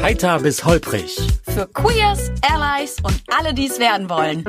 Heiter bis holprig. Für Queers, Allies und alle, die es werden wollen.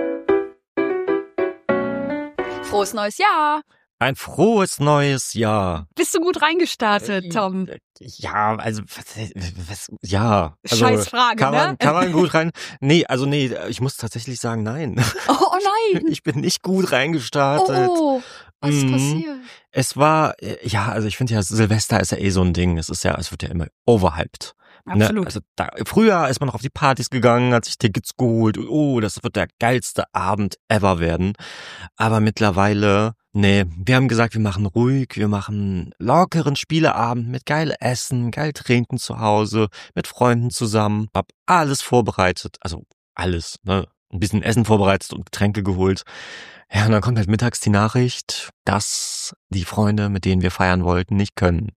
Frohes neues Jahr! Ein frohes neues Jahr. Bist du gut reingestartet, Tom? Ja, also, ja. Also, Scheiß Frage, kann man gut rein? Nee, ich muss tatsächlich sagen, nein. Oh nein! Ich bin nicht gut reingestartet. Oh, was ist passiert? Es war, also ich finde ja, Silvester ist ja eh so ein Ding. Es wird ja immer overhyped. Absolut. Ne? Also früher ist man noch auf die Partys gegangen, hat sich Tickets geholt. Oh, das wird der geilste Abend ever werden. Aber mittlerweile, nee, wir haben gesagt, wir machen ruhig, wir machen lockeren Spieleabend mit geil Essen, geil trinken zu Hause, mit Freunden zusammen. Hab alles vorbereitet, also alles, ne? Ein bisschen Essen vorbereitet und Getränke geholt. Ja, und dann kommt halt mittags die Nachricht, dass die Freunde, mit denen wir feiern wollten, nicht können.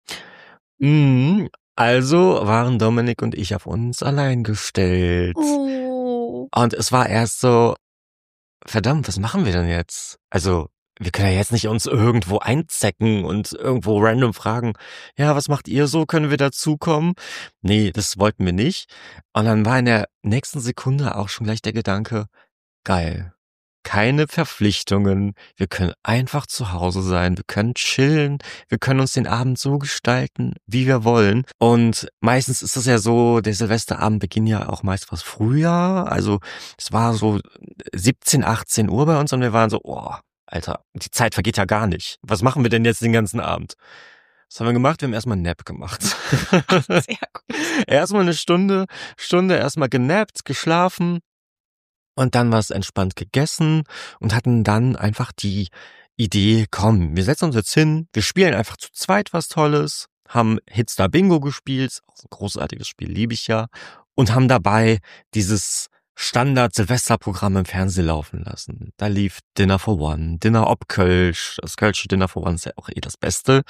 Also waren Dominik und ich auf uns allein gestellt. Oh. Und es war erst so, verdammt, was machen wir denn jetzt? Also, wir können ja jetzt nicht uns irgendwo einzecken und irgendwo random fragen, ja, was macht ihr so? Können wir dazukommen? Nee, das wollten wir nicht. Und dann war in der nächsten Sekunde auch schon gleich der Gedanke, geil. Keine Verpflichtungen. Wir können einfach zu Hause sein. Wir können chillen. Wir können uns den Abend so gestalten, wie wir wollen. Und meistens ist es ja so, der Silvesterabend beginnt ja auch meist was früher. Also es war so 17, 18 Uhr bei uns und wir waren so, oh, Alter, die Zeit vergeht ja gar nicht. Was machen wir denn jetzt den ganzen Abend? Was haben wir gemacht? Wir haben erstmal einen Nap gemacht. Sehr gut. Erstmal eine Stunde erstmal genappt, geschlafen. Und dann was entspannt gegessen und hatten dann einfach die Idee, komm, wir setzen uns jetzt hin, wir spielen einfach zu zweit was Tolles, haben Hitstar Bingo gespielt, auch ein großartiges Spiel, liebe ich ja, und haben dabei dieses Standard-Silvesterprogramm im Fernsehen laufen lassen. Da lief Dinner for One, Dinner ob Kölsch, das Kölsche Dinner for One ist ja auch das Beste.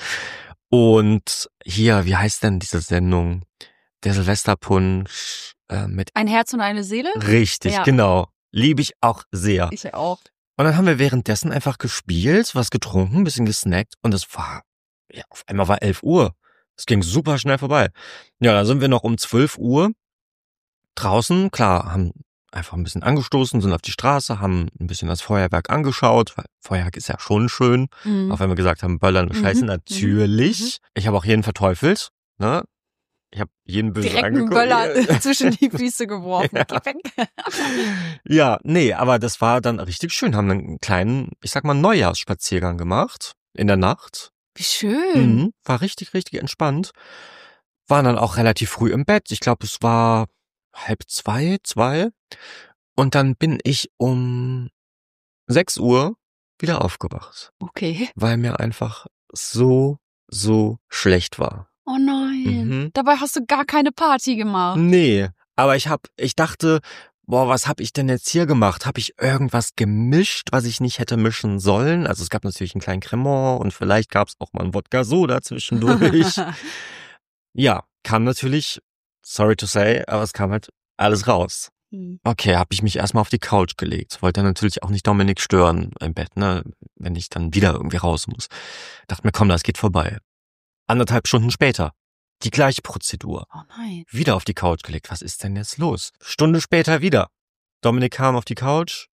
Und hier, wie heißt denn diese Sendung? Der Silvesterpunsch mit... Ein Herz und eine Seele? Richtig, ja. Genau. Liebe ich auch sehr. Ich auch. Und dann haben wir währenddessen einfach gespielt, was getrunken, ein bisschen gesnackt und es war, ja, auf einmal war 11 Uhr. Es ging super schnell vorbei. Ja, dann sind wir noch um 12 Uhr draußen, klar, haben einfach ein bisschen angestoßen, sind auf die Straße, haben ein bisschen das Feuerwerk angeschaut, weil Feuerwerk ist ja schon schön, auch wenn wir gesagt haben, Böllern und Scheiße, natürlich. Ich habe auch jeden verteufelt, ne? Ich habe jeden böse direkt angeguckt. Direkt einen Böller zwischen die Füße geworfen. Ja. Geh weg. Ja, nee, aber das war dann richtig schön. Haben einen kleinen, ich sag mal, Neujahrsspaziergang gemacht in der Nacht. Wie schön. War richtig, richtig entspannt. Waren dann auch relativ früh im Bett. Ich glaube, es war 1:30, 2. Und dann bin ich um 6 Uhr wieder aufgewacht. Okay. Weil mir einfach so schlecht war. Oh nein, dabei hast du gar keine Party gemacht. Nee, aber ich dachte, boah, was hab ich denn jetzt hier gemacht? Hab ich irgendwas gemischt, was ich nicht hätte mischen sollen? Also es gab natürlich einen kleinen Cremant und vielleicht gab's auch mal ein Wodka-Soda zwischendurch. Ja, kam natürlich, sorry to say, aber es kam halt alles raus. Okay, hab ich mich erstmal auf die Couch gelegt. Wollte natürlich auch nicht Dominik stören im Bett, ne, wenn ich dann wieder irgendwie raus muss. Dachte mir, komm, das geht vorbei. 1,5 Stunden später. Die gleiche Prozedur. Oh nein. Wieder auf die Couch gelegt. Was ist denn jetzt los? Stunde später wieder. Dominik kam auf die Couch.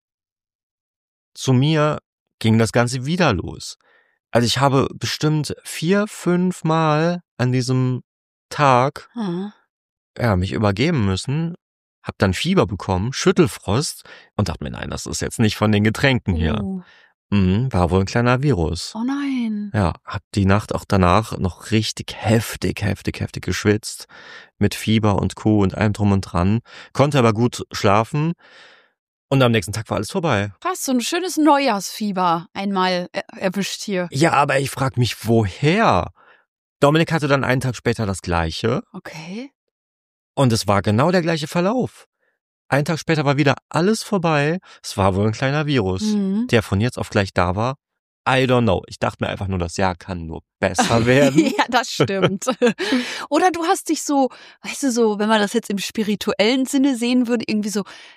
Zu mir ging das Ganze wieder los. Also ich habe bestimmt 4, 5 Mal an diesem Tag mich übergeben müssen. Hab dann Fieber bekommen, Schüttelfrost und dachte mir, nein, das ist jetzt nicht von den Getränken hier. War wohl ein kleiner Virus. Oh nein. Ja, hab die Nacht auch danach noch richtig heftig geschwitzt. Mit Fieber und Co. und allem drum und dran. Konnte aber gut schlafen. Und am nächsten Tag war alles vorbei. Krass, so ein schönes Neujahrsfieber einmal erwischt hier. Ja, aber ich frag mich, woher? Dominik hatte dann einen Tag später das Gleiche. Okay. Und es war genau der gleiche Verlauf. Einen Tag später war wieder alles vorbei. Es war wohl ein kleiner Virus, der von jetzt auf gleich da war. I don't know. Ich dachte mir einfach nur, das Jahr kann nur besser werden. Ja, das stimmt. Oder du hast dich so, weißt du, so, wenn man das jetzt im spirituellen Sinne sehen würde, irgendwie so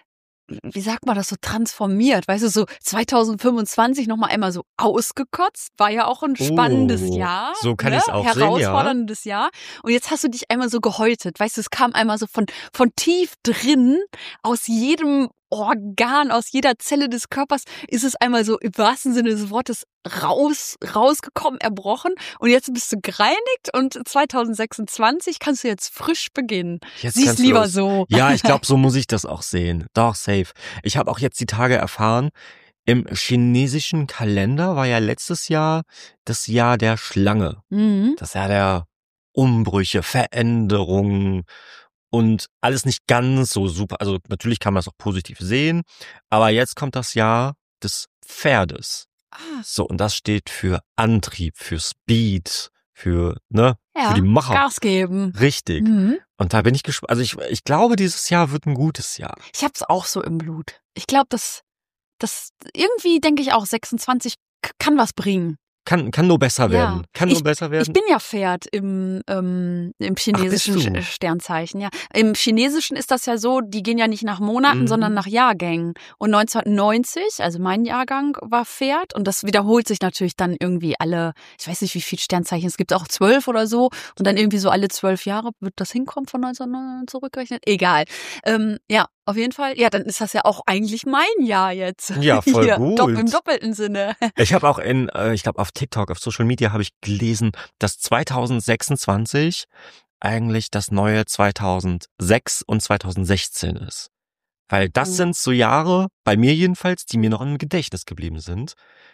wie sagt man das, so transformiert, weißt du, so 2025 nochmal einmal so ausgekotzt, war ja auch ein spannendes Jahr. So kann ich es auch sehen, ja. Herausforderndes Jahr. Und jetzt hast du dich einmal so gehäutet, weißt du, es kam einmal so von tief drin, aus jedem Organ, aus jeder Zelle des Körpers ist es einmal so im wahrsten Sinne des Wortes rausgekommen, erbrochen und jetzt bist du gereinigt und 2026 kannst du jetzt frisch beginnen. Sieh's lieber so. Ja, ich glaube, so muss ich das auch sehen. Doch, safe. Ich habe auch jetzt die Tage erfahren, im chinesischen Kalender war ja letztes Jahr das Jahr der Schlange. Das Jahr der Umbrüche, Veränderungen und alles nicht ganz so super. Also natürlich kann man es auch positiv sehen, aber jetzt kommt das Jahr des Pferdes. So, und das steht für Antrieb, für Speed, für die Macher. Gas geben. Richtig. Und da bin ich gespannt. Also ich glaube, dieses Jahr wird ein gutes Jahr. Ich hab's auch so im Blut. Ich glaube, das irgendwie denke ich auch, 26 kann was bringen. Kann nur besser werden. Nur besser werden. Ich bin ja Pferd im chinesischen Sternzeichen. Ja. Im Chinesischen ist das ja so, die gehen ja nicht nach Monaten, sondern nach Jahrgängen. Und 1990, also mein Jahrgang war Pferd und das wiederholt sich natürlich dann irgendwie alle, ich weiß nicht, wie viele Sternzeichen, es gibt auch 12 oder so und dann irgendwie so alle 12 Jahre wird das hinkommen von 1999 zurückgerechnet. Egal. Auf jeden Fall. Ja, dann ist das ja auch eigentlich mein Jahr jetzt. Ja, voll gut. Im doppelten Sinne. Ich habe auch ich glaube auf TikTok, auf Social Media habe ich gelesen, dass 2026 eigentlich das neue 2006 und 2016 ist. Weil das sind so Jahre, bei mir jedenfalls, die mir noch im Gedächtnis geblieben sind.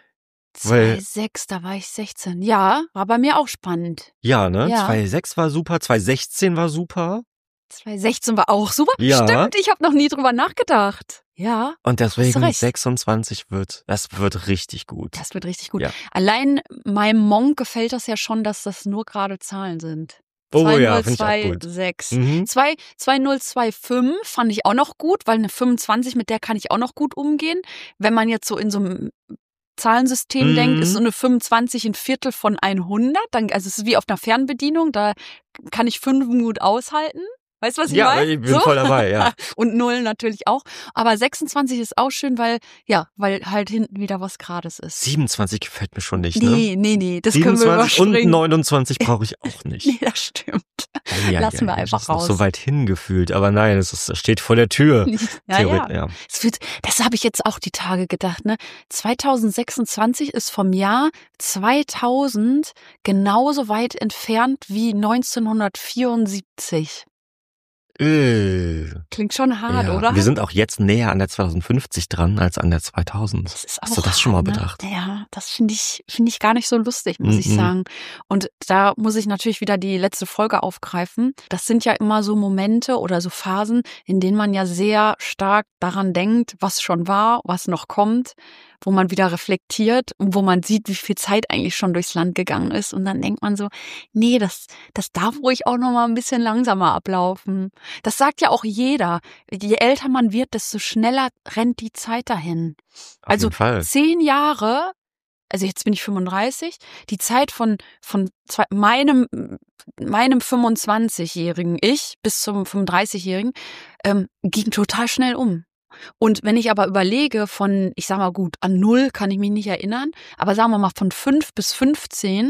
2006, da war ich 16. Ja, war bei mir auch spannend. Ja, ne? Ja. 2006 war super, 2016 war super. 2016 war auch super. Ja. Stimmt, ich habe noch nie drüber nachgedacht. Ja. Und deswegen 26 das wird richtig gut. Das wird richtig gut. Ja. Allein meinem Monk gefällt das ja schon, dass das nur gerade Zahlen sind. Oh ja, finde ich auch gut. 2026. 2025 fand ich auch noch gut, weil eine 25, mit der kann ich auch noch gut umgehen. Wenn man jetzt so in so einem Zahlensystem denkt, ist so eine 25 ein Viertel von 100. Also es ist wie auf einer Fernbedienung, da kann ich 5 gut aushalten. Weißt du, was ich meine? Ja, ich bin voll dabei, ja. Und 0 natürlich auch. Aber 26 ist auch schön, weil halt hinten wieder was Gerades ist. 27 gefällt mir schon nicht, ne? Nee, das können wir 27 und überspringen. 29 brauche ich auch nicht. Nee, das stimmt. Lassen wir einfach das ist noch raus. so weit hingefühlt, aber nein, es steht vor der Tür. Ja. Das habe ich jetzt auch die Tage gedacht, ne? 2026 ist vom Jahr 2000 genauso weit entfernt wie 1974. Klingt schon hart, oder? Wir sind auch jetzt näher an der 2050 dran als an der 2000. Hast du das schon mal bedacht? Ja, das finde ich gar nicht so lustig, muss ich sagen. Und da muss ich natürlich wieder die letzte Folge aufgreifen. Das sind ja immer so Momente oder so Phasen, in denen man ja sehr stark daran denkt, was schon war, was noch kommt, wo man wieder reflektiert und wo man sieht, wie viel Zeit eigentlich schon durchs Land gegangen ist. Und dann denkt man so, nee, das darf ruhig auch noch mal ein bisschen langsamer ablaufen. Das sagt ja auch jeder. Je älter man wird, desto schneller rennt die Zeit dahin. Auf jeden Fall. 10 Jahre, also jetzt bin ich 35, die Zeit von meinem 25-jährigen Ich bis zum 35-jährigen ging total schnell um. Und wenn ich aber überlege von, ich sag mal gut, an 0 kann ich mich nicht erinnern, aber sagen wir mal von 5 bis 15,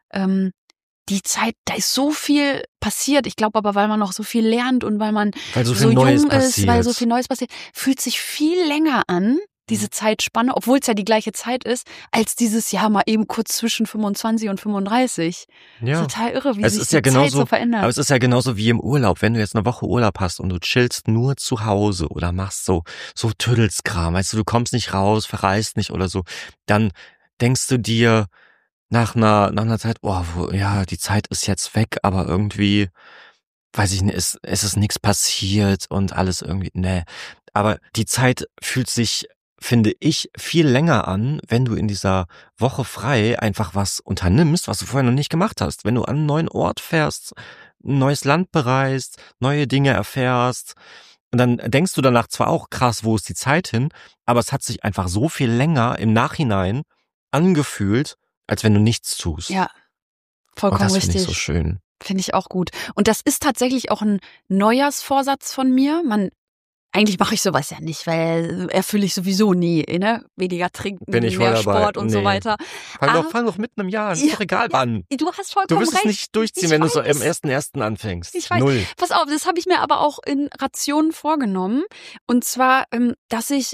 die Zeit, da ist so viel passiert. Ich glaube aber, weil man noch so viel lernt und weil man so jung Neues ist, passiert. weil so viel Neues passiert, fühlt sich viel länger an, diese Zeitspanne, obwohl es ja die gleiche Zeit ist, als dieses Jahr mal eben kurz zwischen 25 und 35. Ja. Total irre, wie Es sich ist die ja genauso, Zeit so verändert. aber es ist ja genauso wie im Urlaub. Wenn du jetzt eine Woche Urlaub hast und du chillst nur zu Hause oder machst so Tüdelskram, weißt du kommst nicht raus, verreist nicht oder so, dann denkst du dir nach einer Zeit, die Zeit ist jetzt weg, aber irgendwie, weiß ich nicht, es ist nichts passiert und alles irgendwie, ne. Aber die Zeit fühlt sich, finde ich, viel länger an, wenn du in dieser Woche frei einfach was unternimmst, was du vorher noch nicht gemacht hast. Wenn du an einen neuen Ort fährst, ein neues Land bereist, neue Dinge erfährst. Und dann denkst du danach zwar auch, krass, wo ist die Zeit hin? Aber es hat sich einfach so viel länger im Nachhinein angefühlt, als wenn du nichts tust. Ja, vollkommen richtig. Und das richtig. finde ich so schön. Finde ich auch gut. Und das ist tatsächlich auch ein Neujahrsvorsatz von mir. eigentlich mache ich sowas ja nicht, weil erfülle ich sowieso nie, ne? Weniger trinken, Bin ich voll mehr dabei. Sport und so Nee. weiter. Fang doch mitten im Jahr an. Ist doch egal wann. Du hast Du vollkommen wirst es recht. nicht durchziehen, Ich wenn du so weiß. im 1.1. anfängst. Ich weiß. 0. Pass auf, das habe ich mir aber auch in Rationen vorgenommen. Und zwar, dass ich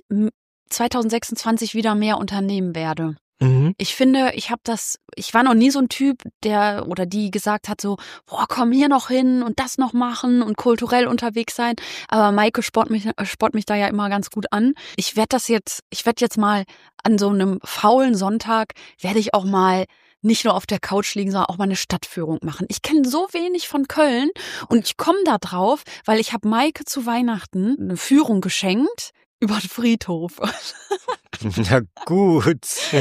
2026 wieder mehr unternehmen werde. Mhm. Ich finde, ich war noch nie so ein Typ, der oder die gesagt hat so, boah, komm hier noch hin und das noch machen und kulturell unterwegs sein. Aber Maike sport mich da ja immer ganz gut an. Ich werde jetzt mal an so einem faulen Sonntag, werde ich auch mal nicht nur auf der Couch liegen, sondern auch mal eine Stadtführung machen. Ich kenne so wenig von Köln und ich komme da drauf, weil ich habe Maike zu Weihnachten eine Führung geschenkt über den Friedhof. Na gut.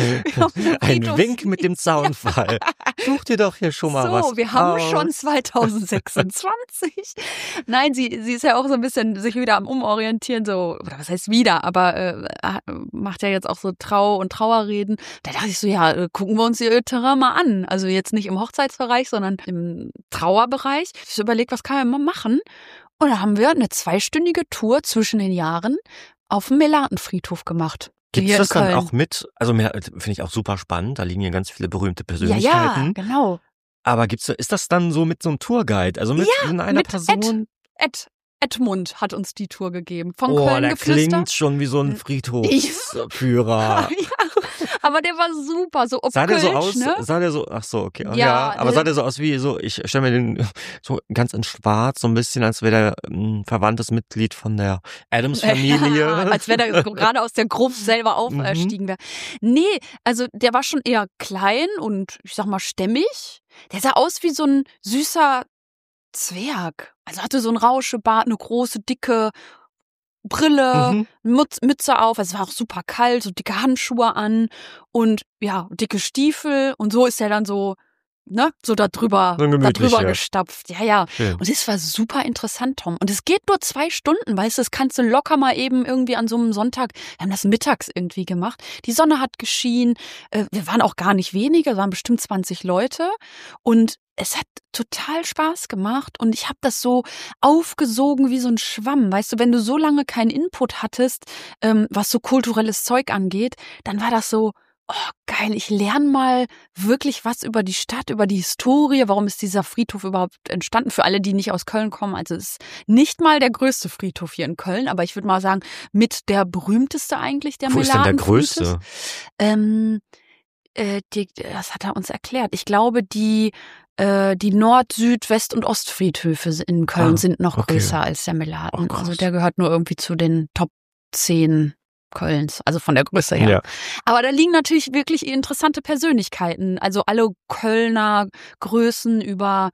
Ein Wink mit dem Zaunfall. Such dir doch hier schon mal was. So, wir haben aus. schon 2026. Nein, sie ist ja auch so ein bisschen sich wieder am Umorientieren, so, oder was heißt wieder, aber macht ja jetzt auch so Trau- und Trauerreden. Da dachte ich so, ja, gucken wir uns ihr Terrain mal an. Also jetzt nicht im Hochzeitsbereich, sondern im Trauerbereich. Ich überlege, was kann man mal machen? Und da haben wir eine 2-stündige Tour zwischen den Jahren auf dem Melatenfriedhof gemacht. Gibt's hier in das dann Köln. auch mit? Also finde ich auch super spannend. Da liegen hier ganz viele berühmte Ja, Persönlichkeiten. genau. Aber ist das dann so mit so einem Tourguide? Also mit einer mit Person? Edmund hat uns die Tour gegeben. Von Oh, Köln der geflüstert. klingt schon wie so ein Friedhofsführer. Ja, aber der war super, so Sah der so Kölsch, aus? ne? Sah der so? Ach so, okay. Ja, aber sah der so aus wie so? Ich stelle mir den so ganz in Schwarz, so ein bisschen, als wäre der ein verwandtes Mitglied von der Adams-Familie. Ja, als wäre der gerade aus der Gruft selber aufgestiegen wäre. Nee, also der war schon eher klein und ich sag mal stämmig. Der sah aus wie so ein süßer Zwerg. Also hatte so ein Rauschebart, eine große, dicke Brille, Mütze auf. Es war auch super kalt, so dicke Handschuhe an und ja, dicke Stiefel. Und so ist er dann so, ne, so da drüber gestapft. Ja. Schön. Und es war super interessant, Tom. Und es geht nur 2 Stunden, weißt du, das kannst du locker mal eben irgendwie an so einem Sonntag, wir haben das mittags irgendwie gemacht. Die Sonne hat geschienen, wir waren auch gar nicht wenige, waren bestimmt 20 Leute und es hat total Spaß gemacht und ich habe das so aufgesogen wie so ein Schwamm. Weißt du, wenn du so lange keinen Input hattest, was so kulturelles Zeug angeht, dann war das so, oh geil, ich lerne mal wirklich was über die Stadt, über die Historie. Warum ist dieser Friedhof überhaupt entstanden? Für alle, die nicht aus Köln kommen. Also es ist nicht mal der größte Friedhof hier in Köln, aber ich würde mal sagen, mit der berühmteste eigentlich, der Melatenfriedhof. Wo ist denn der größte? Das hat er uns erklärt. Ich glaube, die Nord-, Süd-, West- und Ostfriedhöfe in Köln sind noch größer als der Melaten. Oh, also der gehört nur irgendwie zu den Top 10 Kölns, also von der Größe her. Ja. Aber da liegen natürlich wirklich interessante Persönlichkeiten. Also alle Kölner Größen über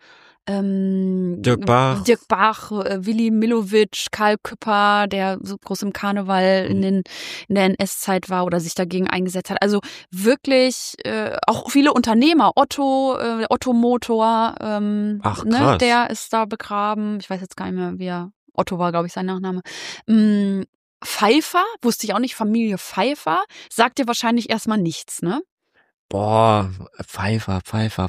Dirk Bach, Willi Milovic, Karl Küpper, der so groß im Karneval in der NS-Zeit war oder sich dagegen eingesetzt hat. Also wirklich auch viele Unternehmer. Otto Motor, Ach, ne, krass. der ist da begraben. Ich weiß jetzt gar nicht mehr, wie er. Otto war, glaube ich, sein Nachname. Pfeiffer, wusste ich auch nicht, Familie Pfeiffer, sagt dir wahrscheinlich erstmal nichts, ne? Boah, Pfeiffer.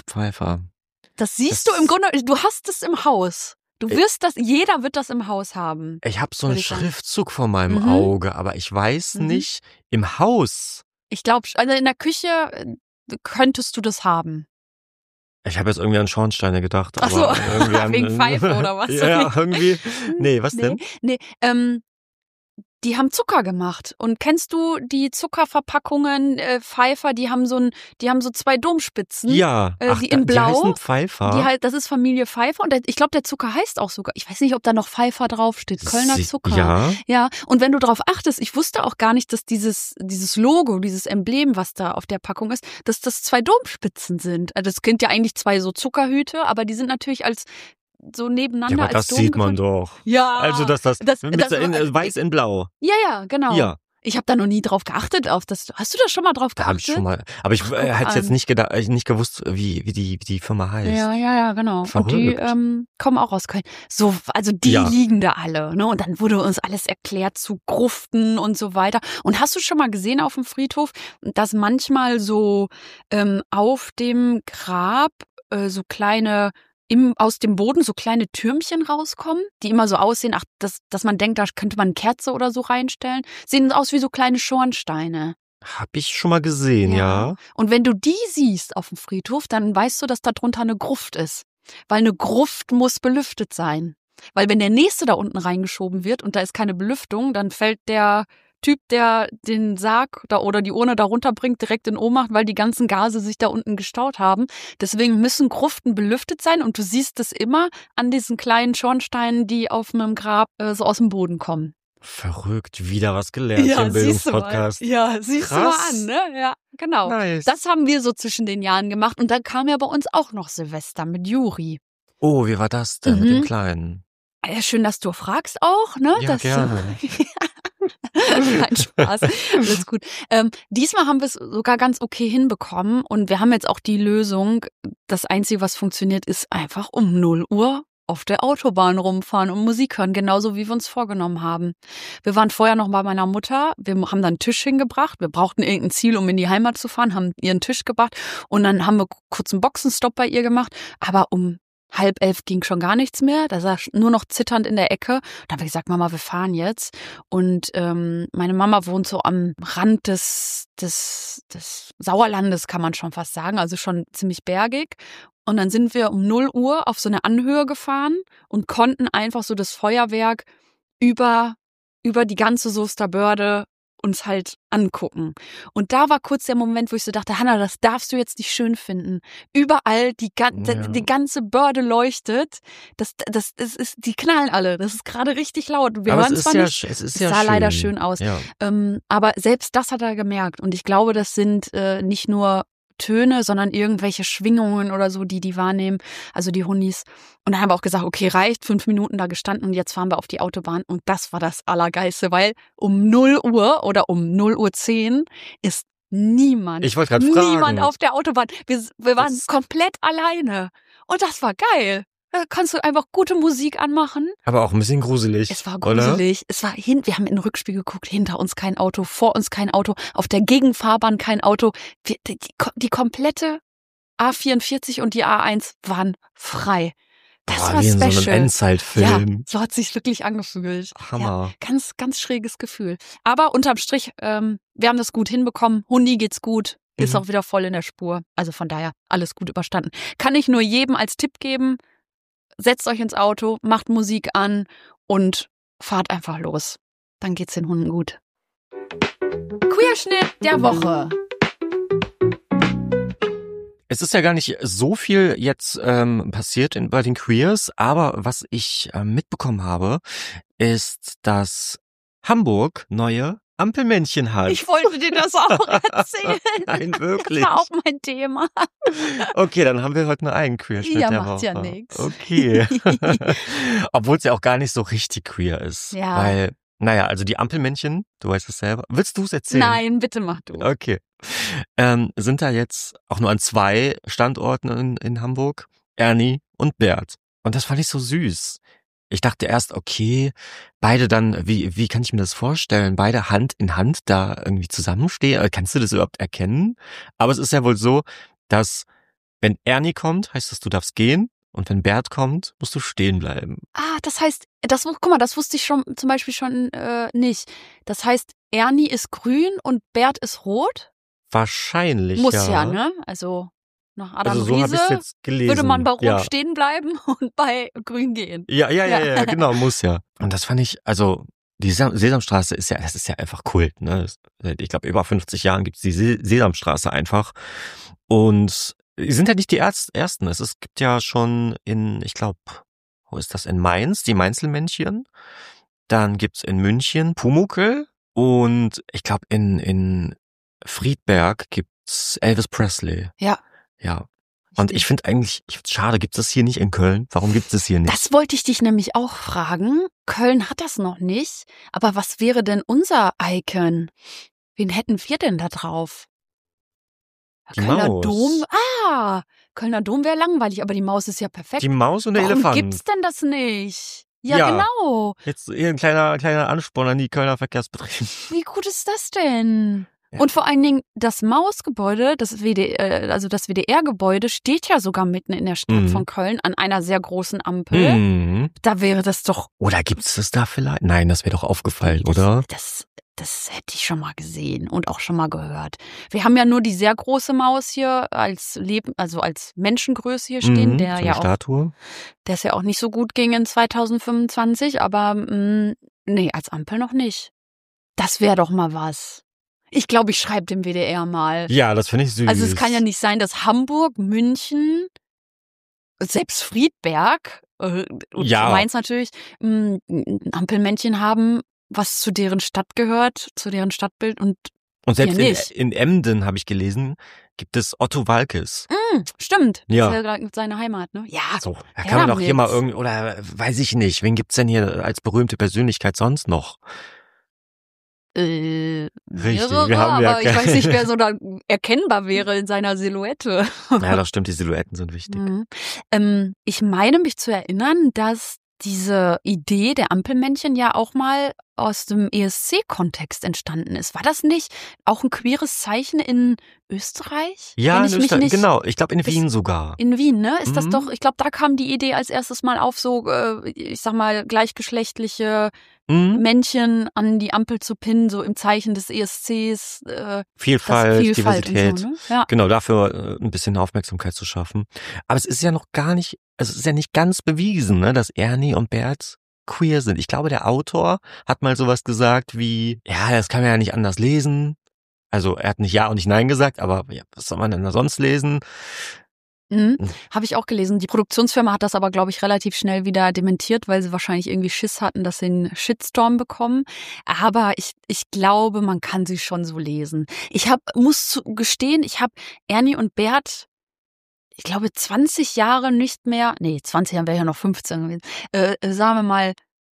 Das siehst du im Grunde, du hast es im Haus. Du wirst jeder wird das im Haus haben. Ich habe so einen Würde ich sagen. Schriftzug vor meinem Auge, aber ich weiß nicht, im Haus. Ich glaube, also in der Küche könntest du das haben. Ich habe jetzt irgendwie an Schornsteine gedacht. Ach so, aber irgendwie wegen Pfeife oder was? Ja, irgendwie. Nee, was denn? Nee, die haben Zucker gemacht. Und kennst du die Zuckerverpackungen Pfeiffer? Die haben so 2 Domspitzen. Ja, die in Blau. Die heißen Pfeiffer. Das ist Familie Pfeiffer. Und ich glaube, der Zucker heißt auch sogar. Ich weiß nicht, ob da noch Pfeiffer draufsteht. Kölner Zucker. Ja. Ja. Und wenn du drauf achtest, ich wusste auch gar nicht, dass dieses Logo, dieses Emblem, was da auf der Packung ist, dass das 2 Domspitzen sind. Also das sind ja eigentlich 2 so Zuckerhüte, aber die sind natürlich als so nebeneinander Ja, aber als das Dom sieht man gefüllt. doch. Ja. Also, dass das weiß in blau. Ja, genau. Ja. Ich habe da noch nie drauf geachtet auf das. Hast du da schon mal drauf Da geachtet? habe ich schon mal. Aber ich hätte jetzt nicht gewusst, wie die Firma heißt. Ja, genau. Verrückt. Und die kommen auch aus Köln. So, also die liegen da alle, ne? Und dann wurde uns alles erklärt zu Gruften und so weiter. Und hast du schon mal gesehen auf dem Friedhof, dass manchmal so auf dem Grab so kleine aus dem Boden so kleine Türmchen rauskommen, die immer so aussehen, dass man denkt, da könnte man eine Kerze oder so reinstellen. Sehen aus wie so kleine Schornsteine. Hab ich schon mal gesehen, ja. Und wenn du die siehst auf dem Friedhof, dann weißt du, dass da drunter eine Gruft ist. Weil eine Gruft muss belüftet sein. Weil wenn der nächste da unten reingeschoben wird und da ist keine Belüftung, dann fällt der Typ, der den Sarg da oder die Urne da runterbringt, direkt in Ohnmacht, weil die ganzen Gase sich da unten gestaut haben. Deswegen müssen Gruften belüftet sein und du siehst es immer an diesen kleinen Schornsteinen, die auf einem Grab so aus dem Boden kommen. Verrückt, wieder was gelernt hier im Bildungspodcast. Ja, siehst du mal an, ne? Ja, genau. Nice. Das haben wir so zwischen den Jahren gemacht und dann kam ja bei uns auch noch Silvester mit Juri. Oh, wie war das denn mit dem Kleinen? Ja, schön, dass du fragst auch, ne? Ja, gerne. Nein, Spaß. Alles gut. Diesmal haben wir es sogar ganz okay hinbekommen und wir haben jetzt auch die Lösung. Das Einzige, was funktioniert, ist einfach um 0 Uhr auf der Autobahn rumfahren und Musik hören, genauso wie wir uns vorgenommen haben. Wir waren vorher noch bei meiner Mutter, wir haben dann einen Tisch hingebracht, wir brauchten irgendein Ziel, um in die Heimat zu fahren, haben ihren Tisch gebracht und dann haben wir kurz einen Boxenstopp bei ihr gemacht, aber um 10:30 ging schon gar nichts mehr. Da saß nur noch zitternd in der Ecke. Da habe ich gesagt, Mama, wir fahren jetzt. Und meine Mama wohnt so am Rand des Sauerlandes, kann man schon fast sagen. Also schon ziemlich bergig. Und dann sind wir um 0 Uhr auf so eine Anhöhe gefahren und konnten einfach so das Feuerwerk über die ganze Soester Börde uns halt angucken. Und da war kurz der Moment, wo ich so dachte, Hannah, das darfst du jetzt nicht schön finden. Überall die ganze Börde leuchtet. Die knallen alle. Das ist gerade richtig laut. Wir hören zwar nicht. Es sah leider schön aus. Ja. Aber selbst das hat er gemerkt. Und ich glaube, das sind nicht nur Töne, sondern irgendwelche Schwingungen oder so, die wahrnehmen, also die Hundis. Und dann haben wir auch gesagt, okay, reicht, 5 Minuten da gestanden und jetzt fahren wir auf die Autobahn. Und das war das Allergeilste, weil um 0 Uhr oder um 0:10 Uhr ist niemand auf der Autobahn. Wir waren komplett alleine. Und das war geil. Da kannst du einfach gute Musik anmachen. Aber auch ein bisschen gruselig. Es war gruselig. Oder? Wir haben in den Rückspiel geguckt, hinter uns kein Auto, vor uns kein Auto, auf der Gegenfahrbahn kein Auto. Die komplette A44 und die A1 waren frei. Das war wie special. In so einem Endzeitfilm. Ja, so hat sich's wirklich angefühlt. Hammer. Ja, ganz, ganz schräges Gefühl. Aber unterm Strich, wir haben das gut hinbekommen. Hundi geht's gut. Ist auch wieder voll in der Spur. Also von daher, alles gut überstanden. Kann ich nur jedem als Tipp geben, setzt euch ins Auto, macht Musik an und fahrt einfach los. Dann geht's den Hunden gut. Queerschnitt der Woche. Es ist ja gar nicht so viel jetzt passiert bei den Queers, aber was ich mitbekommen habe, ist, dass Hamburg neue Ampelmännchen hat. Ich wollte dir das auch erzählen. Nein, wirklich. Das war auch mein Thema. Okay, dann haben wir heute einen eigenen Queerschnitt der Woche. Ja, macht ja nix. Okay. Obwohl es ja auch gar nicht so richtig queer ist. Ja. Weil, naja, also die Ampelmännchen, du weißt es selber. Willst du es erzählen? Nein, bitte mach du. Okay. Sind da jetzt auch nur an 2 Standorten in Hamburg, Ernie und Bert. Und das fand ich so süß. Ich dachte erst, okay, beide dann, wie kann ich mir das vorstellen? Beide Hand in Hand da irgendwie zusammenstehen? Kannst du das überhaupt erkennen? Aber es ist ja wohl so, dass wenn Ernie kommt, heißt das, du darfst gehen. Und wenn Bert kommt, musst du stehen bleiben. Ah, das heißt, guck mal, das wusste ich schon zum Beispiel schon nicht. Das heißt, Ernie ist grün und Bert ist rot? Wahrscheinlich, Muss ja, ne? Also nach Adam so habe ich es jetzt gelesen. Würde man bei Rot stehen bleiben und bei Grün gehen. Ja, genau, muss ja. Und das fand ich, also die Sesamstraße das ist ja einfach Kult, ne? Ich glaube, über 50 Jahren gibt es die Sesamstraße einfach. Und die sind ja nicht die Ersten. Es gibt ja schon ich glaube, wo ist das? In Mainz, die Mainzelmännchen. Dann gibt's in München Pumuckl. Und ich glaube, in Friedberg gibt's Elvis Presley. Ja. Ja. Und ich finde schade, gibt's das hier nicht in Köln? Warum gibt's das hier nicht? Das wollte ich dich nämlich auch fragen. Köln hat das noch nicht. Aber was wäre denn unser Icon? Wen hätten wir denn da drauf? Die Kölner Maus. Dom. Kölner Dom wäre langweilig, aber die Maus ist ja perfekt. Die Maus und der Warum Elefant. Gibt's denn das nicht? Ja, genau. Jetzt hier ein kleiner Ansporn an die Kölner Verkehrsbetriebe. Wie gut ist das denn? Ja. Und vor allen Dingen das Mausgebäude, das WDR-Gebäude steht ja sogar mitten in der Stadt von Köln an einer sehr großen Ampel. Mhm. Da wäre das doch... Oder gibt's das da vielleicht? Nein, das wäre doch aufgefallen, oder? Das hätte ich schon mal gesehen und auch schon mal gehört. Wir haben ja nur die sehr große Maus hier als Menschengröße hier stehen, so eine Statue. Der es ja auch nicht so gut ging in 2025, aber nee, als Ampel noch nicht. Das wäre doch mal was. Ich glaube, ich schreibe dem WDR mal. Ja, das finde ich süß. Also es kann ja nicht sein, dass Hamburg, München, selbst Friedberg und Mainz natürlich ein Ampelmännchen haben, was zu deren Stadt gehört, zu deren Stadtbild und selbst in Emden, habe ich gelesen, gibt es Otto Waalkes. Stimmt. Ja. Das ist ja seine Heimat, ne? Ja. So, da kann man doch hier mal irgendwie, oder weiß ich nicht, wen gibt's denn hier als berühmte Persönlichkeit sonst noch? Richtig, wir haben aber ich weiß nicht, wer so da erkennbar wäre in seiner Silhouette. Ja, das stimmt, die Silhouetten sind wichtig. Ich meine mich zu erinnern, dass diese Idee der Ampelmännchen ja auch mal aus dem ESC-Kontext entstanden ist. War das nicht auch ein queeres Zeichen in Österreich? Ja, in Österreich, genau. Ich glaube in Wien sogar. In Wien, ne? Ist das doch, ich glaube, da kam die Idee als erstes mal auf, so, ich sag mal, gleichgeschlechtliche Männchen an die Ampel zu pinnen, so im Zeichen des ESCs. Vielfalt, Diversität. Und so, ne? Ja. Genau, dafür ein bisschen Aufmerksamkeit zu schaffen. Aber es ist ja noch gar nicht, also es ist ja nicht ganz bewiesen, ne, dass Ernie und Bert queer sind. Ich glaube, der Autor hat mal sowas gesagt wie, ja, das kann man ja nicht anders lesen. Also er hat nicht Ja und nicht Nein gesagt, aber ja, was soll man denn da sonst lesen? Habe ich auch gelesen. Die Produktionsfirma hat das aber, glaube ich, relativ schnell wieder dementiert, weil sie wahrscheinlich irgendwie Schiss hatten, dass sie einen Shitstorm bekommen. Aber ich glaube, man kann sie schon so lesen. Muss gestehen, ich habe Ernie und Bert, ich glaube, 20 Jahre nicht mehr, 20 Jahre wäre ja noch 15 gewesen, sagen wir mal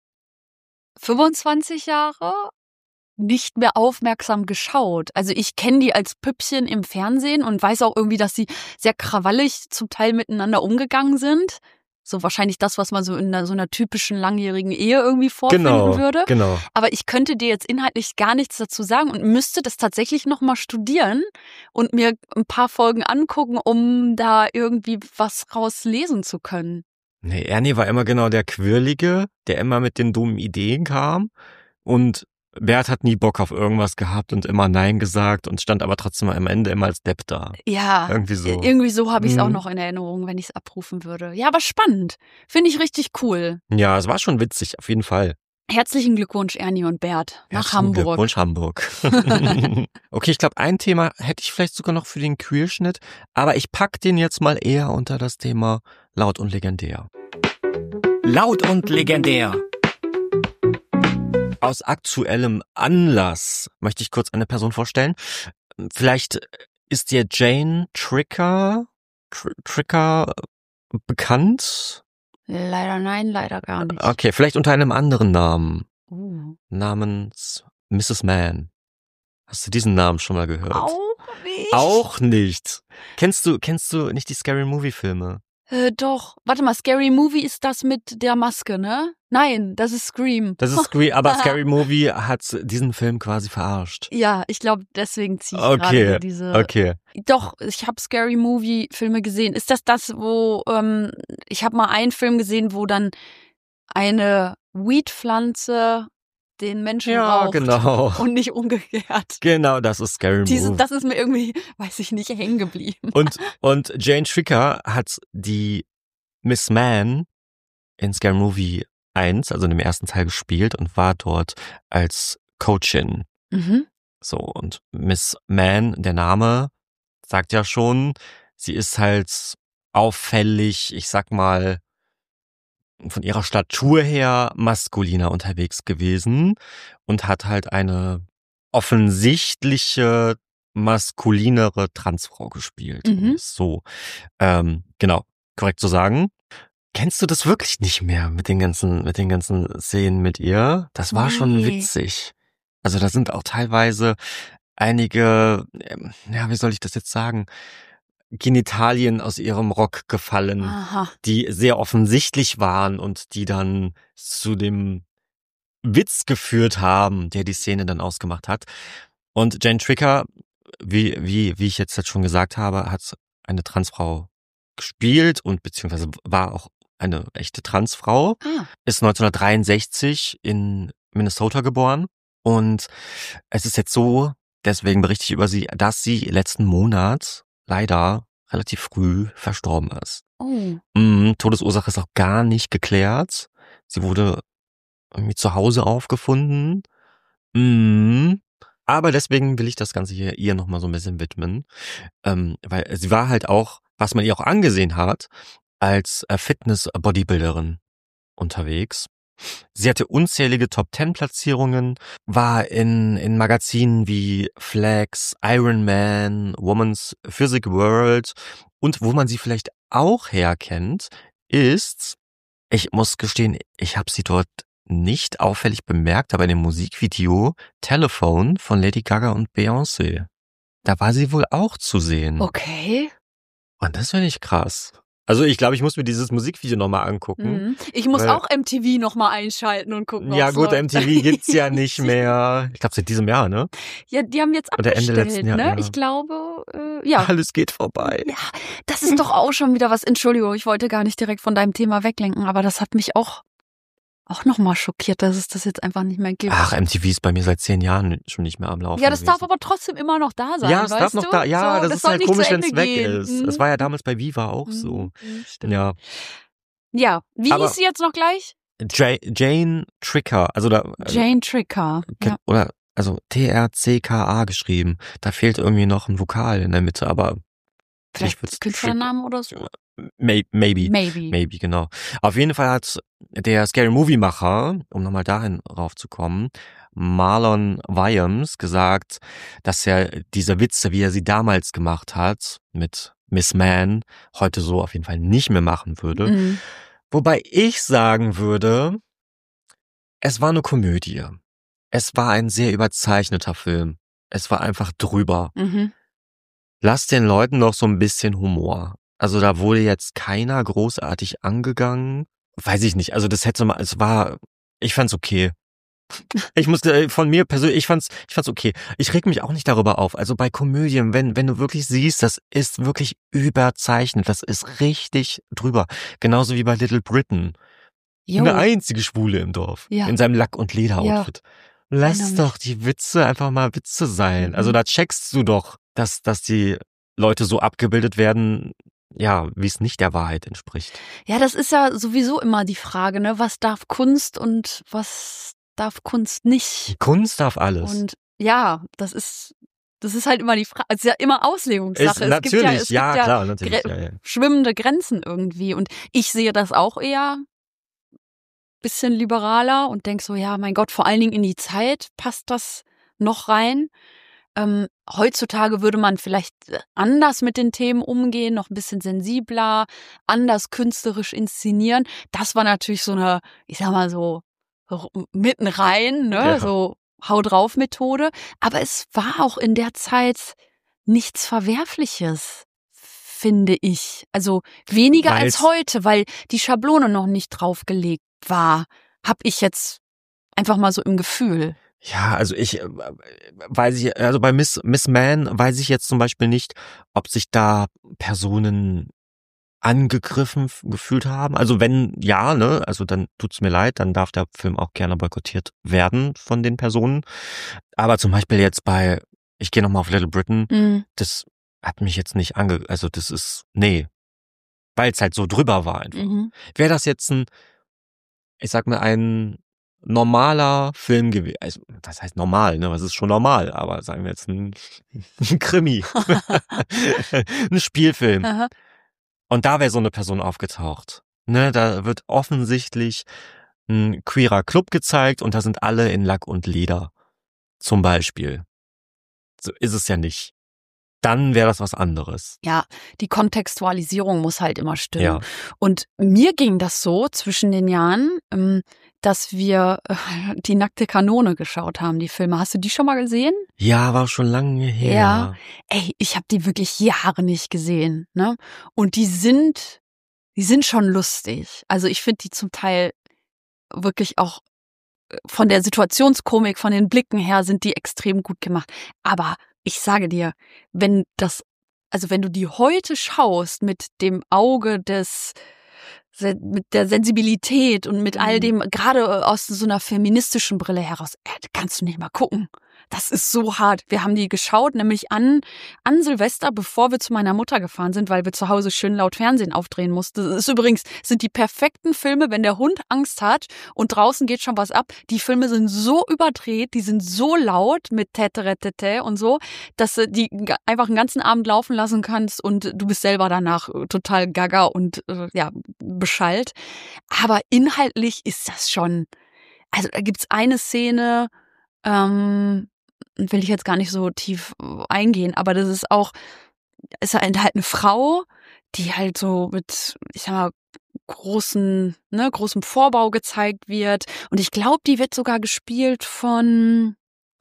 25 Jahre nicht mehr aufmerksam geschaut. Also ich kenne die als Püppchen im Fernsehen und weiß auch irgendwie, dass sie sehr krawallig zum Teil miteinander umgegangen sind. So wahrscheinlich das, was man so in so einer typischen langjährigen Ehe irgendwie vorfinden würde. Genau. Aber ich könnte dir jetzt inhaltlich gar nichts dazu sagen und müsste das tatsächlich nochmal studieren und mir ein paar Folgen angucken, um da irgendwie was rauslesen zu können. Nee, Ernie war immer genau der Quirlige, der immer mit den dummen Ideen kam, und Bert hat nie Bock auf irgendwas gehabt und immer Nein gesagt und stand aber trotzdem am Ende immer als Depp da. Ja, irgendwie so habe ich es auch noch in Erinnerung, wenn ich es abrufen würde. Ja, aber spannend. Finde ich richtig cool. Ja, es war schon witzig, auf jeden Fall. Herzlichen Glückwunsch, Ernie und Bert, nach Hamburg. Glückwunsch, Hamburg. Okay, ich glaube, ein Thema hätte ich vielleicht sogar noch für den Queerschnitt, aber ich pack den jetzt mal eher unter das Thema laut und legendär. Laut und legendär. Aus aktuellem Anlass möchte ich kurz eine Person vorstellen. Vielleicht ist dir Jane Tricker bekannt? Leider nein, leider gar nicht. Okay, vielleicht unter einem anderen Namen. Namens Mrs. Mann. Hast du diesen Namen schon mal gehört? Auch nicht. Kennst du nicht die Scary Movie Filme? Doch. Warte mal, Scary Movie ist das mit der Maske, ne? Nein, das ist Scream. Das ist Scream, aber Scary Movie hat diesen Film quasi verarscht. Ja, ich glaube, deswegen ziehe ich gerade diese... Okay. Doch, ich habe Scary Movie Filme gesehen. Ist das, wo... ich habe mal einen Film gesehen, wo dann eine Weed-Pflanze den Menschen raucht. Genau. Und nicht umgekehrt. Genau, das ist Scary Movie. Das ist mir irgendwie, weiß ich nicht, hängen geblieben. Und Jane Tricker hat die Miss Mann in Scary Movie 1, also in dem ersten Teil, gespielt und war dort als Coachin. So, und Miss Mann, der Name sagt ja schon, sie ist halt auffällig, ich sag mal, von ihrer Statur her maskuliner unterwegs gewesen und hat halt eine offensichtliche maskulinere Transfrau gespielt. So, genau, korrekt zu sagen. Kennst du das wirklich nicht mehr mit den ganzen Szenen mit ihr? Das war schon witzig. Also da sind auch teilweise einige, wie soll ich das jetzt sagen, Genitalien aus ihrem Rock gefallen, die sehr offensichtlich waren und die dann zu dem Witz geführt haben, der die Szene dann ausgemacht hat. Und Jane Tricker, wie ich jetzt schon gesagt habe, hat eine Transfrau gespielt und beziehungsweise war auch eine echte Transfrau. Ist 1963 in Minnesota geboren. Und es ist jetzt so, deswegen berichte ich über sie, dass sie letzten Monat leider relativ früh verstorben ist. Todesursache ist auch gar nicht geklärt. Sie wurde irgendwie zu Hause aufgefunden. Aber deswegen will ich das Ganze hier ihr nochmal so ein bisschen widmen. Weil sie war halt auch, was man ihr auch angesehen hat, als Fitness-Bodybuilderin unterwegs. Sie hatte unzählige Top-10-Platzierungen, war in Magazinen wie Flex, Iron Man, Woman's Physique World und wo man sie vielleicht auch herkennt, ist, ich muss gestehen, ich habe sie dort nicht auffällig bemerkt, aber in dem Musikvideo Telephone von Lady Gaga und Beyoncé. Da war sie wohl auch zu sehen. Okay. Und das finde ich krass. Also ich glaube, ich muss mir dieses Musikvideo nochmal angucken. Ich muss auch MTV nochmal einschalten und gucken, ja gut, läuft. MTV gibt's ja nicht mehr. Ich glaube seit diesem Jahr, ne? Ja, die haben jetzt Oder abgestellt, Ende letzten Jahr, ne? ja. Ich glaube, ja. Alles geht vorbei. Ja, das ist doch auch schon wieder was. Entschuldigung, ich wollte gar nicht direkt von deinem Thema weglenken, aber das hat mich auch nochmal schockiert, dass es das jetzt einfach nicht mehr gibt. Ach, MTV ist bei mir seit 10 Jahren schon nicht mehr am Laufen. Ja, das gewesen. darf aber trotzdem immer noch da sein, Ja, es weißt darf noch du? da. Ja, so, das ist soll halt nicht komisch, zu wenn es Ende weg gehen. ist. Das war ja damals bei Viva auch so. Stimmt. Ja. Ja, wie Aber- hieß sie jetzt noch gleich? Jane Tricker, also da Jane Tricker. Ja. oder also TRCKA geschrieben. Da fehlt irgendwie noch ein Vokal in der Mitte, aber Vielleicht wird's Künstlernamen oder so? Maybe, genau. Auf jeden Fall hat der Scary Movie Macher, um nochmal dahin raufzukommen, Marlon Wayans gesagt, dass er diese Witze, wie er sie damals gemacht hat, mit Miss Man, heute so auf jeden Fall nicht mehr machen würde. Mhm. Wobei ich sagen würde, es war eine Komödie. Es war ein sehr überzeichneter Film. Es war einfach drüber. Mhm. Lass den Leuten noch so ein bisschen Humor. Also da wurde jetzt keiner großartig angegangen. Weiß ich nicht. Also das hätte mal, ich fand's okay. Ich musste von mir persönlich, ich fand's okay. Ich reg mich auch nicht darüber auf. Also bei Komödien, wenn du wirklich siehst, das ist wirklich überzeichnet. Das ist richtig drüber. Genauso wie bei Little Britain. Jo. Der einzige Schwule im Dorf. Ja. In seinem Lack- und Leder-Outfit. Lass Erinnere mich. doch die Witze einfach mal Witze sein. Also da checkst du doch, dass die Leute so abgebildet werden, ja, wie es nicht der Wahrheit entspricht. Ja, das ist ja sowieso immer die Frage, ne? Was darf Kunst und was darf Kunst nicht? Kunst darf alles. Und ja, das ist halt immer die Frage. Es ist ja immer Auslegungssache. Natürlich, es gibt ja klar, natürlich. Ja. schwimmende Grenzen irgendwie. Und ich sehe das auch eher bisschen liberaler und denk so, ja, mein Gott, vor allen Dingen in die Zeit passt das noch rein. Heutzutage würde man vielleicht anders mit den Themen umgehen, noch ein bisschen sensibler, anders künstlerisch inszenieren. Das war natürlich so eine, ich sag mal so, mitten rein, ne, Ja. so Hau drauf Methode. Aber es war auch in der Zeit nichts Verwerfliches, finde ich. Also weniger als heute, weil die Schablone noch nicht draufgelegt war, hab ich jetzt einfach mal so im Gefühl. Ja, also also bei Miss Man weiß ich jetzt zum Beispiel nicht, ob sich da Personen angegriffen gefühlt haben. Also wenn ja, ne, also dann tut's mir leid, dann darf der Film auch gerne boykottiert werden von den Personen. Aber zum Beispiel jetzt ich gehe nochmal auf Little Britain, das hat mich jetzt nicht weil es halt so drüber war einfach. Wäre das jetzt ein normaler Film gewesen, also das heißt normal, ne, was ist schon normal, aber sagen wir jetzt ein Krimi, ein Spielfilm. Aha. Und da wäre so eine Person aufgetaucht. Ne, da wird offensichtlich ein queerer Club gezeigt und da sind alle in Lack und Leder. Zum Beispiel. So ist es ja nicht. Dann wäre das was anderes. Ja, die Kontextualisierung muss halt immer stimmen. Ja. Und mir ging das so zwischen den Jahren, dass wir die Nackte Kanone geschaut haben, die Filme. Hast du die schon mal gesehen? Ja, war schon lange her. Ja. Ey, ich habe die wirklich Jahre nicht gesehen, ne? Und die sind schon lustig. Also ich finde die zum Teil wirklich auch von der Situationskomik, von den Blicken her sind die extrem gut gemacht. Aber ich sage dir, wenn du die heute schaust mit dem Auge mit der Sensibilität und mit all dem, gerade aus so einer feministischen Brille heraus, kannst du nicht mal gucken. Das ist so hart. Wir haben die geschaut, nämlich an Silvester, bevor wir zu meiner Mutter gefahren sind, weil wir zu Hause schön laut Fernsehen aufdrehen mussten. Das ist übrigens, sind die perfekten Filme, wenn der Hund Angst hat und draußen geht schon was ab. Die Filme sind so überdreht, die sind so laut mit Teteretete und so, dass du die einfach einen ganzen Abend laufen lassen kannst und du bist selber danach total gaga und beschallt. Aber inhaltlich ist das schon, also da gibt's eine Szene, will ich jetzt gar nicht so tief eingehen, aber das ist halt eine Frau, die halt so mit, ich sag mal, großem Vorbau gezeigt wird. Und ich glaube, die wird sogar gespielt von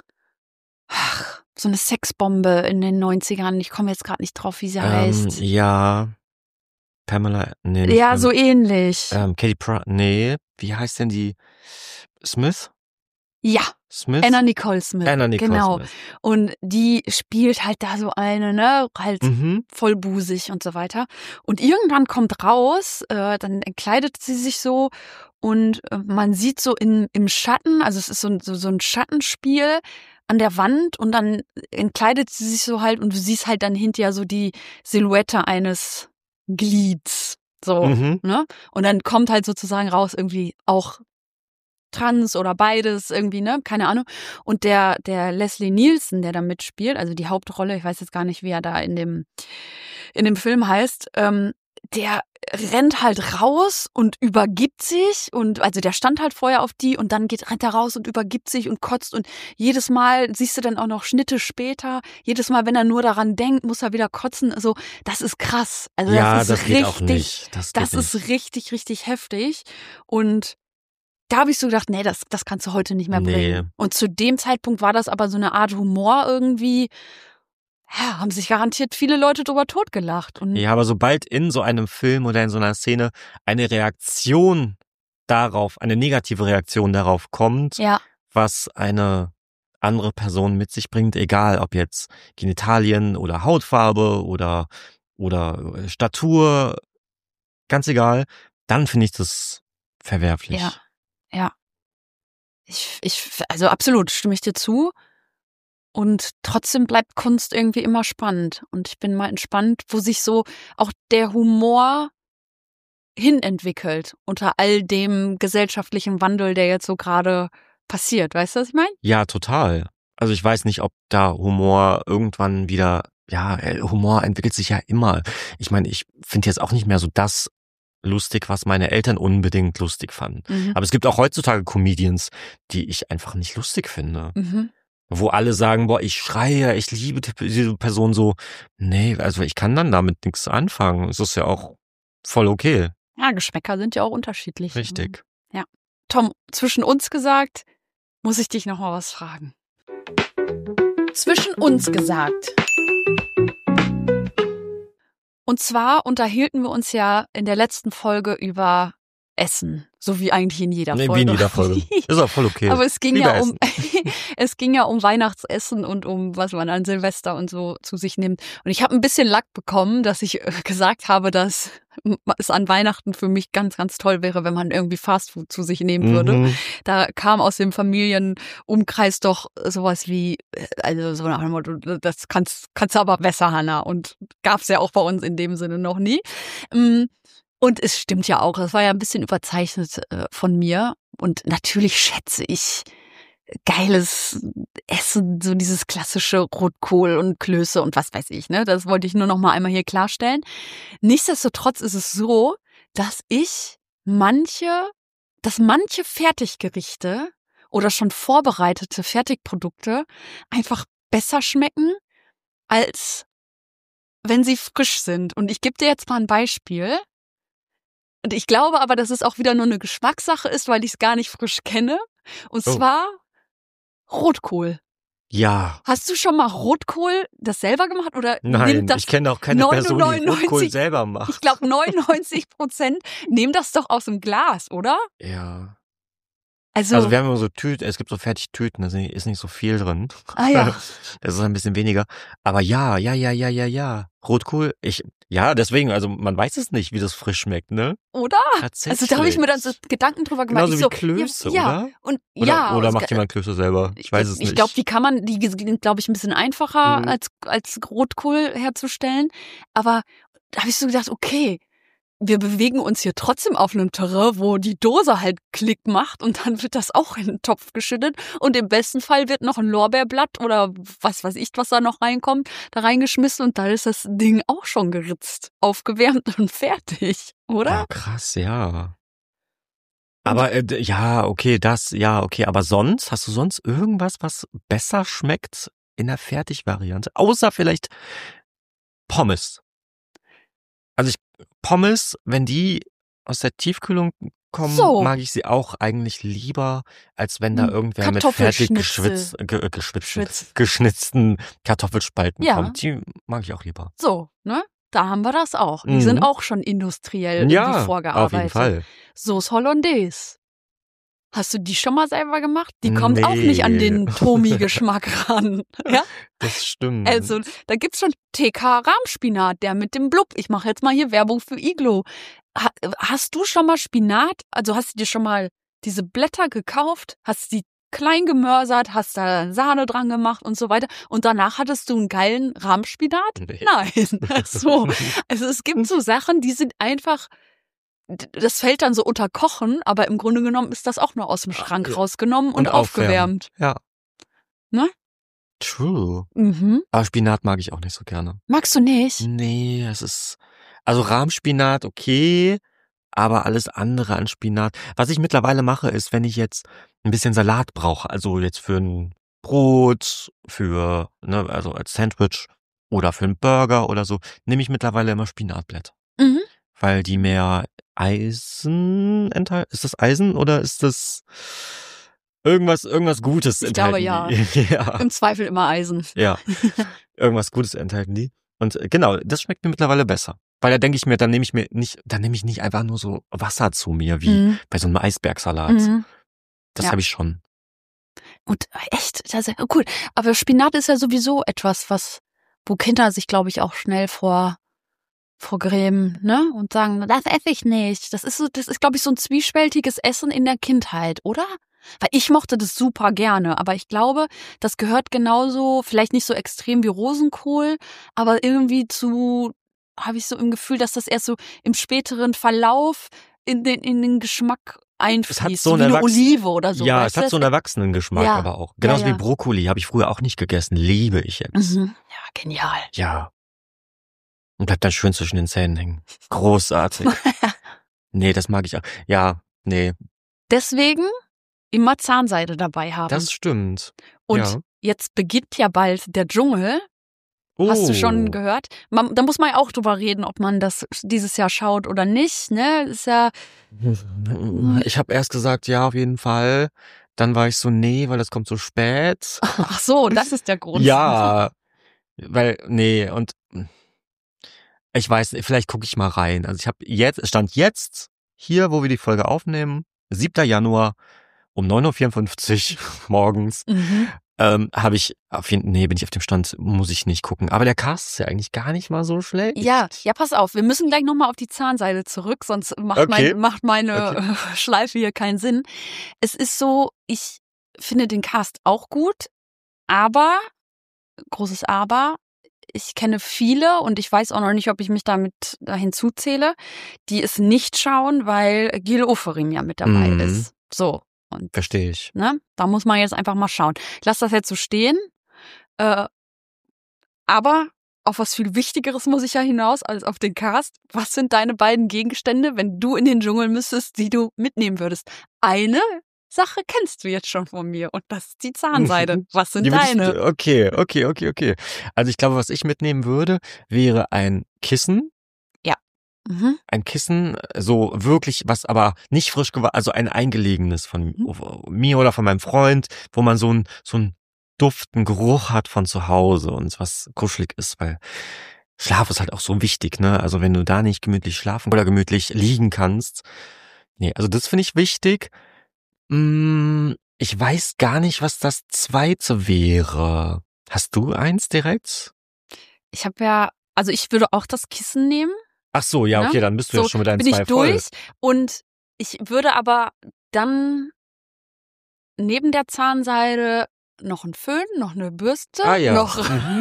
so eine Sexbombe in den 90ern. Ich komme jetzt gerade nicht drauf, wie sie heißt. Ja. Pamela, nee. Ja, so ähnlich. Katie Pratt, nee. Wie heißt denn die? Smith? Ja. Smith? Anna Nicole Smith. Genau. Smith. Und die spielt halt da so eine, ne, halt vollbusig und so weiter. Und irgendwann kommt raus, dann entkleidet sie sich so und man sieht so im Schatten, also es ist so ein Schattenspiel an der Wand und dann entkleidet sie sich so halt und du siehst halt dann hinterher so die Silhouette eines Glieds. So, ne? Und dann kommt halt sozusagen raus irgendwie auch trans oder beides irgendwie, ne? Keine Ahnung. Und der Leslie Nielsen, der da mitspielt, also die Hauptrolle, ich weiß jetzt gar nicht, wie er da in dem Film heißt, der rennt halt raus und übergibt sich und also der stand halt vorher auf die und dann rennt er raus und übergibt sich und kotzt und jedes Mal siehst du dann auch noch Schnitte später, jedes Mal, wenn er nur daran denkt, muss er wieder kotzen. Also das ist krass. Also ja, das geht richtig, auch nicht. Das ist richtig, richtig heftig und da habe ich so gedacht, nee, das kannst du heute nicht mehr bringen. Und zu dem Zeitpunkt war das aber so eine Art Humor irgendwie, ja, haben sich garantiert viele Leute drüber totgelacht. Und ja, aber sobald in so einem Film oder in so einer Szene eine Reaktion darauf, eine negative Reaktion darauf kommt, was eine andere Person mit sich bringt, egal ob jetzt Genitalien oder Hautfarbe oder Statur, ganz egal, dann finde ich das verwerflich. Ja. Also absolut, stimme ich dir zu. Und trotzdem bleibt Kunst irgendwie immer spannend. Und ich bin mal entspannt, wo sich so auch der Humor hinentwickelt unter all dem gesellschaftlichen Wandel, der jetzt so gerade passiert. Weißt du, was ich meine? Ja, total. Also ich weiß nicht, ob da Humor irgendwann wieder, Humor entwickelt sich ja immer. Ich meine, ich finde jetzt auch nicht mehr so das lustig, was meine Eltern unbedingt lustig fanden. Aber es gibt auch heutzutage Comedians, die ich einfach nicht lustig finde. Wo alle sagen, boah, ich schreie, ich liebe diese Person so. Nee, also ich kann dann damit nichts anfangen. Es ist ja auch voll okay. Ja, Geschmäcker sind ja auch unterschiedlich. Richtig. Ja. Tom, zwischen uns gesagt, muss ich dich noch mal was fragen. Zwischen uns gesagt. Und zwar unterhielten wir uns ja in der letzten Folge über Essen, so wie eigentlich in jeder Folge. Wie in jeder Folge. Ist auch voll okay. Aber es ging es ging ja um Weihnachtsessen und um was man an Silvester und so zu sich nimmt. Und ich habe ein bisschen Lack bekommen, dass ich gesagt habe, dass es an Weihnachten für mich ganz, ganz toll wäre, wenn man irgendwie Fastfood zu sich nehmen würde. Da kam aus dem Familienumkreis doch sowas wie, also so nach dem Motto, das kannst du aber besser, Hannah. Und gab's ja auch bei uns in dem Sinne noch nie. Und es stimmt ja auch, es war ja ein bisschen überzeichnet von mir. Und natürlich schätze ich geiles Essen, so dieses klassische Rotkohl und Klöße und was weiß ich, ne? Das wollte ich nur noch mal einmal hier klarstellen. Nichtsdestotrotz ist es so, dass manche Fertiggerichte oder schon vorbereitete Fertigprodukte einfach besser schmecken, als wenn sie frisch sind. Und ich gebe dir jetzt mal ein Beispiel. Und ich glaube aber, dass es auch wieder nur eine Geschmackssache ist, weil ich es gar nicht frisch kenne. Und zwar Rotkohl. Ja. Hast du schon mal Rotkohl das selber gemacht? Oder nein, ich kenne auch keine Person, die Rotkohl selber macht. Ich glaube 99% nehmen das doch aus dem Glas, oder? Ja. Also wir haben immer so Tüten, es gibt so Fertigtüten, da ist nicht so viel drin. Ah ja. Das ist ein bisschen weniger. Aber ja. Rotkohl, deswegen, also man weiß es nicht, wie das frisch schmeckt, ne? Oder? Tatsächlich. Also da habe ich mir dann so Gedanken drüber gemacht. Genauso wie Klöße, oder? Und Oder macht jemand Klöße selber? Ich weiß es nicht. Ich glaube, die sind, glaube ich, ein bisschen einfacher als Rotkohl herzustellen. Aber da habe ich so gedacht, okay, wir bewegen uns hier trotzdem auf einem Terrain, wo die Dose halt Klick macht und dann wird das auch in den Topf geschüttet und im besten Fall wird noch ein Lorbeerblatt oder was weiß ich, was da noch reinkommt, da reingeschmissen und dann ist das Ding auch schon geritzt, aufgewärmt und fertig, oder? Oh, krass, ja. Aber aber sonst, hast du sonst irgendwas, was besser schmeckt in der Fertigvariante? Außer vielleicht Pommes. Also Pommes, wenn die aus der Tiefkühlung kommen, mag ich sie auch eigentlich lieber, als wenn da irgendwer mit fertig geschnitzten Kartoffelspalten kommt. Die mag ich auch lieber. So, ne? Da haben wir das auch. Die sind auch schon industriell irgendwie vorgearbeitet. Auf jeden Fall. Sauce Hollandaise. Hast du die schon mal selber gemacht? Die kommt auch nicht an den Tomi-Geschmack ran. Ja? Das stimmt. Also, da gibt's schon TK-Rahmspinat, der mit dem Blub. Ich mache jetzt mal hier Werbung für Iglo. Hast du schon mal Spinat? Also hast du dir schon mal diese Blätter gekauft? Hast die klein gemörsert? Hast da Sahne dran gemacht und so weiter? Und danach hattest du einen geilen Rahmspinat? Nee. Nein. So. Also es gibt so Sachen, die sind einfach... Das fällt dann so unter Kochen, aber im Grunde genommen ist das auch nur aus dem Schrank rausgenommen und aufgewärmt. Ja. Ne? True. Mhm. Aber Spinat mag ich auch nicht so gerne. Magst du nicht? Nee, also Rahmspinat okay, aber alles andere an Spinat. Was ich mittlerweile mache, ist, wenn ich jetzt ein bisschen Salat brauche, also jetzt für ein Brot, also als Sandwich oder für einen Burger oder so, nehme ich mittlerweile immer Spinatblätter. Mhm. Weil die mehr Eisen enthalten. Ist das Eisen oder ist das irgendwas Gutes enthalten? Ich glaube ja. Im Zweifel immer Eisen. Ja. Irgendwas Gutes enthalten die. Und genau, das schmeckt mir mittlerweile besser. Weil da denke ich mir, dann nehme ich nicht einfach nur so Wasser zu mir, wie bei so einem Eisbergsalat. Das habe ich schon. Und echt, das ist ja cool. Aber Spinat ist ja sowieso etwas, wo Kinder sich, glaube ich, auch schnell vorgrämen, ne? Und sagen, das esse ich nicht. Das ist, glaube ich, so ein zwiespältiges Essen in der Kindheit, oder? Weil ich mochte das super gerne, aber ich glaube, das gehört genauso, vielleicht nicht so extrem wie Rosenkohl, aber irgendwie habe ich so im Gefühl, dass das erst so im späteren Verlauf in den Geschmack einfließt, es hat so wie eine Olive oder so. Ja, es hat so einen Erwachsenengeschmack aber auch. Genauso wie Brokkoli habe ich früher auch nicht gegessen, liebe ich jetzt. Ja, genial. Ja. Und bleibt dann schön zwischen den Zähnen hängen. Großartig. Nee, das mag ich auch. Ja, nee. Deswegen immer Zahnseide dabei haben. Das stimmt. Und jetzt beginnt ja bald der Dschungel. Hast du schon gehört? Da muss man ja auch drüber reden, ob man das dieses Jahr schaut oder nicht. Ne? Ist ja. Ich habe erst gesagt, ja, auf jeden Fall. Dann war ich so, nee, weil das kommt so spät. Ach so, das ist der Grund. Ja, und ich weiß, vielleicht gucke ich mal rein. Also Stand jetzt, hier, wo wir die Folge aufnehmen, 7. Januar um 9:54 Uhr morgens, bin ich auf dem Stand, muss ich nicht gucken. Aber der Cast ist ja eigentlich gar nicht mal so schlecht. Ja, pass auf, wir müssen gleich nochmal auf die Zahnseide zurück, sonst macht meine Schleife hier keinen Sinn. Es ist so, ich finde den Cast auch gut, aber, großes Aber, ich kenne viele und ich weiß auch noch nicht, ob ich mich da hinzuzähle, die es nicht schauen, weil Gil Oferim ja mit dabei ist. So. Und, verstehe ich. Ne? Da muss man jetzt einfach mal schauen. Ich lasse das jetzt so stehen. Aber auf was viel Wichtigeres muss ich ja hinaus als auf den Cast. Was sind deine beiden Gegenstände, wenn du in den Dschungel müsstest, die du mitnehmen würdest? Eine Sache kennst du jetzt schon von mir und das ist die Zahnseide. Was sind deine? Okay. Also ich glaube, was ich mitnehmen würde, wäre ein Kissen. Ein Kissen, so wirklich was, aber nicht frisch gewaschen, also ein eingelegenes von mir oder von meinem Freund, wo man so einen duften Geruch hat von zu Hause und was kuschelig ist, weil Schlaf ist halt auch so wichtig, ne? Also wenn du da nicht gemütlich schlafen oder gemütlich liegen kannst. Nee, also das finde ich wichtig. Ich weiß gar nicht, was das zweite wäre. Hast du eins direkt? Ich würde auch das Kissen nehmen. Ach so, ja, okay, dann bist du ja schon mit deinen bin zwei ich durch voll. und ich würde aber dann neben der Zahnseide noch einen Föhn, noch eine Bürste, noch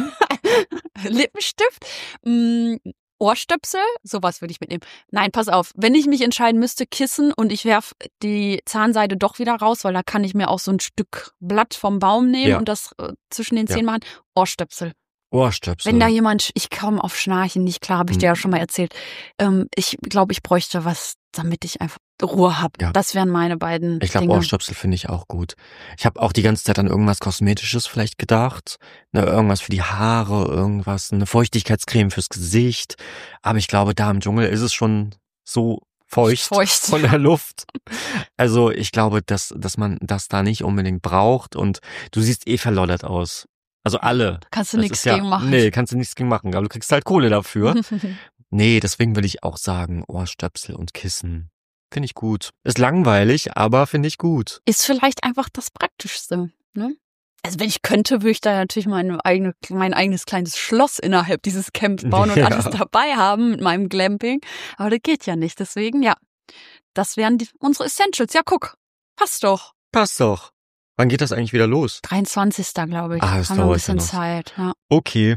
Lippenstift, Ohrstöpsel, sowas würde ich mitnehmen. Nein, pass auf, wenn ich mich entscheiden müsste, Kissen und ich werf die Zahnseide doch wieder raus, weil da kann ich mir auch so ein Stück Blatt vom Baum nehmen und das zwischen den Zähnen machen, Ohrstöpsel. Wenn da jemand, ich komme auf Schnarchen nicht klar, habe ich dir ja schon mal erzählt. Ich glaube, ich bräuchte was, damit ich einfach Ruhe habe. Ja. Das wären meine beiden Dinge. Ich glaube, Ohrstöpsel finde ich auch gut. Ich habe auch die ganze Zeit an irgendwas Kosmetisches vielleicht gedacht. Irgendwas für die Haare, irgendwas, eine Feuchtigkeitscreme fürs Gesicht. Aber ich glaube, da im Dschungel ist es schon so feucht von der Luft. Also ich glaube, dass man das da nicht unbedingt braucht. Und du siehst verloddert aus. Also alle. Kannst du nichts gegen machen. Nee, kannst du nichts gegen machen. Aber du kriegst halt Kohle dafür. Nee, deswegen will ich auch sagen, Ohrstöpsel und Kissen. Finde ich gut. Ist langweilig, aber finde ich gut. Ist vielleicht einfach das Praktischste, ne? Also wenn ich könnte, würde ich da natürlich mein eigenes kleines Schloss innerhalb dieses Camps bauen und alles dabei haben mit meinem Glamping. Aber das geht ja nicht. Deswegen, ja, das wären unsere Essentials. Ja, guck, passt doch. Wann geht das eigentlich wieder los? 23. glaube ich. Das haben wir ein dauert bisschen ja noch. Zeit. Ja. Okay.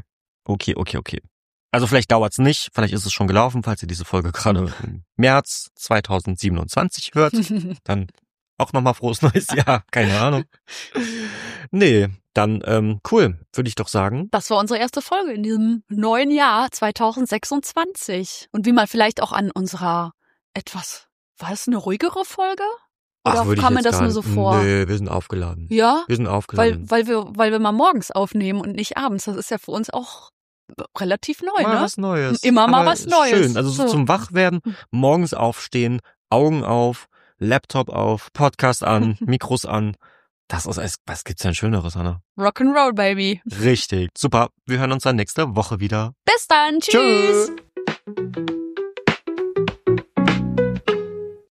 Also vielleicht dauert's nicht, vielleicht ist es schon gelaufen, falls ihr diese Folge gerade im März 2027 hört. Dann auch nochmal frohes neues Jahr, keine Ahnung. Nee, dann cool, würde ich doch sagen. Das war unsere erste Folge in diesem neuen Jahr 2026. Und wie man vielleicht auch an unserer war es eine ruhigere Folge? Oder kam mir das nur so vor? Nee, wir sind aufgeladen. Ja? Wir sind aufgeladen. Weil wir mal morgens aufnehmen und nicht abends. Das ist ja für uns auch relativ neu, mal ne? Was Neues. Immer mal was Neues. Schön, also so zum Wachwerden, morgens aufstehen, Augen auf, Laptop auf, Podcast an, Mikros an. Das ist, was gibt's denn Schöneres, Anna? Rock'n'Roll, Baby. Richtig, super. Wir hören uns dann nächste Woche wieder. Bis dann, tschüss. Tschüss.